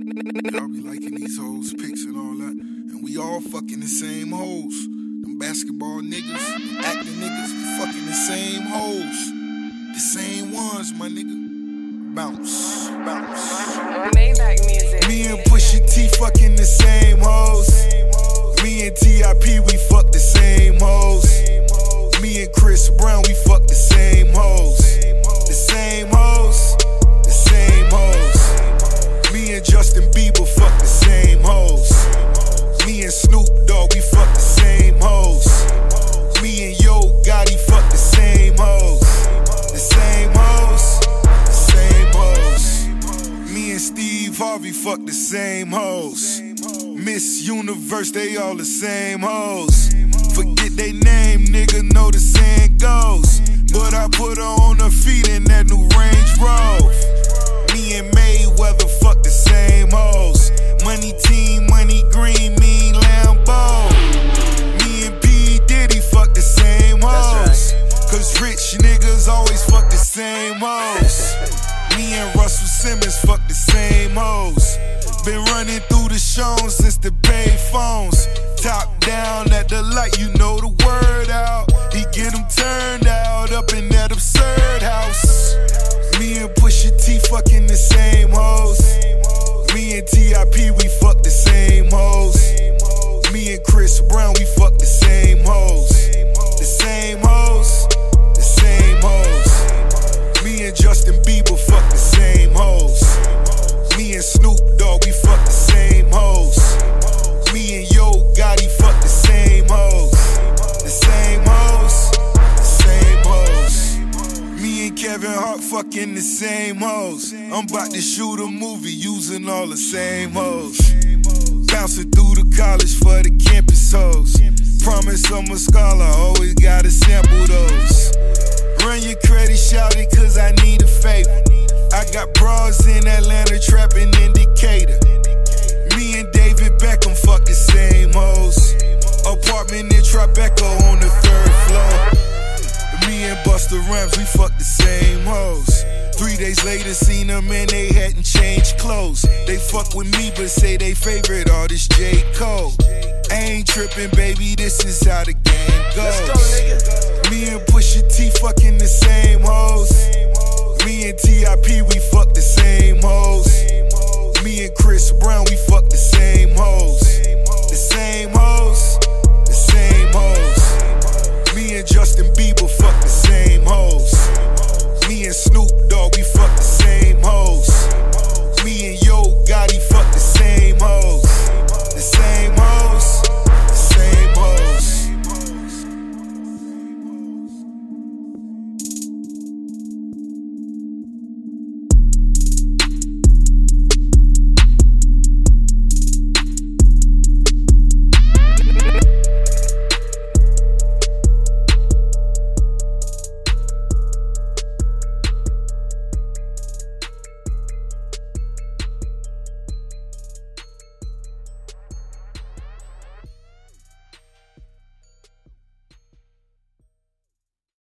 Y'all be liking these hoes pics and all that, and we all fucking the same hoes. Them basketball niggas, them acting niggas, we fucking the same hoes. The same ones, my nigga. Bounce, bounce. Maybach music. Me and Pusha T fucking the same hoes. Me and T.I.P. we fuck the same hoes. Me and Chris Brown we fuck the same hoes. The same hoes, the same hoes. Me and Justin Bieber fuck the same hoes. Me and Snoop Dogg we fuck the same hoes. Me and Yo Gotti fuck the same hoes. The same hoes, the same hoes. Me and Steve Harvey fuck the same hoes. Miss Universe, they all the same hoes. Forget they name, nigga, know the saying goes. But I put her on her feet in that new Range Rover. Me and Mayweather fuck the same hoes. Money team, money green, mean Lambo. Me and P. Diddy fuck the same hoes. Cause rich niggas always fuck the same hoes. Me and Russell Simmons fuck the same hoes. Been running through the shows since the Bay phones. Top down at the light, you know the word out. He get them turned out up in that absurd house. Me and Pusha T fucking the same hoes. Me and T.I.P. we fuck the same hoes. Me and Chris Brown we fuck the same hoes. The same hoes, the same hoes. Me and Justin Bieber fuck the same hoes. Me and Snoop Dogg we fuck the same hoes. Me and Yo Gotti fuck the same hoes. The same hoes, the same hoes. Me and Kevin Hart fucking the same hoes. I'm about to shoot a movie using all the same hoes. Bouncing through the college for the campus hoes. Promise I'm a scholar, always gotta sample those. Run your credit, shout it, cause I need a favor. I got bras in Atlanta trapping in Decatur. Me and David Beckham fuck the same hoes. Apartment in Tribeca on the 3rd floor. Me and Busta Rhymes, we fuck the same hoes. 3 days later, seen them and they hadn't changed clothes. They fuck with me but say they favorite artist J. Cole. I ain't tripping, baby, this is how the game goes. Me and Pusha T fucking the same hoes. Me and T.I.P. we fuck the same hoes. Me and Chris Brown we fuck the same hoes.